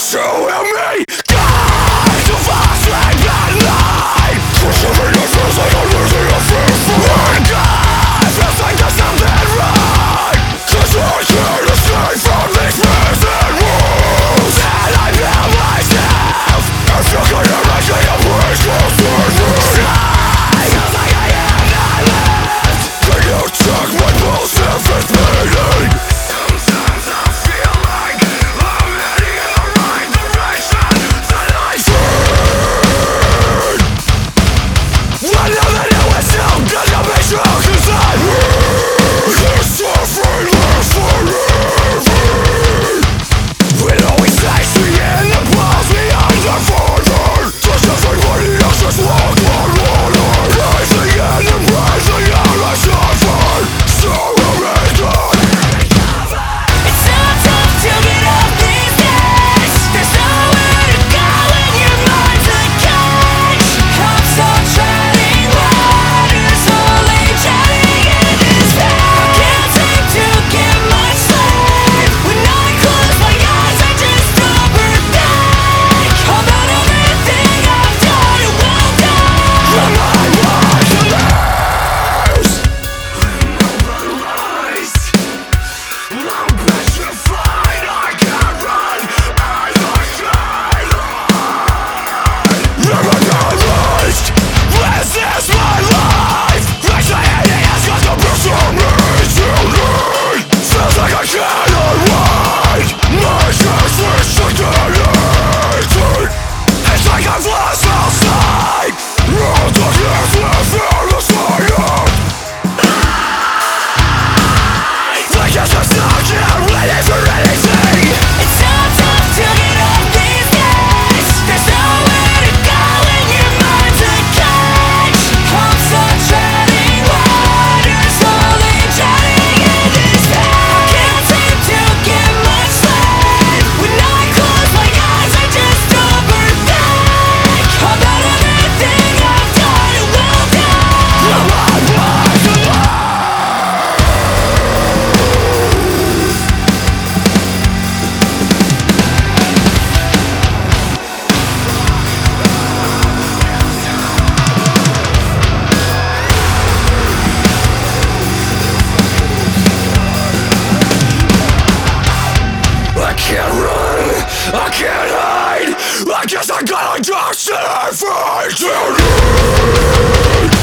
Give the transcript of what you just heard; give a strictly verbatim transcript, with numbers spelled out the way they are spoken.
So help me, God, to fall asleep at night. Forcing me feels like I'm losing a fear for it. God, feels like there's something right. Cause I can't escape from these prison walls. And I feel myself, I feel like I'm making a place closer to me. Feels like I am not left. Can you check my pulse if it's bleeding? Sometimes I feel like I'm heading in the right direction. Then I turn. I know that it was so good to be true. Cause I heard this suffering lasts forever. It always takes me in the balls behind the border. Does everybody else just walk on water? Rising in and rising out I suffer. So amazing. It's so tough to get up these days. There's nowhere to go when your mind's a cage. I'm still treading water, slowly jetting in despair. I can't seem to get much sleep. When I close my eyes, I just overthink about everything I've done and will do. My mind was a maze. Immobilized. I'm petrified. I can't run. I must hide. Immobilized. This is my life. Anxiety has got the best of me tonight. Feels like I cannot wait. My chest is stagnated. It's like I've lost all sight. All darkness will fill the silence. I guess I'm stuck here waiting for anything. It's so tough to get up these days. There's nowhere to go when your mind's a cage. I'm still treading water, slowly jetting in despair. I can't seem to get much sleep. When I close my eyes, I just overthink about everything I've done and will do. My mind was a maze. I can't run, I can't hide. I guess I gotta just sit and fight tonight.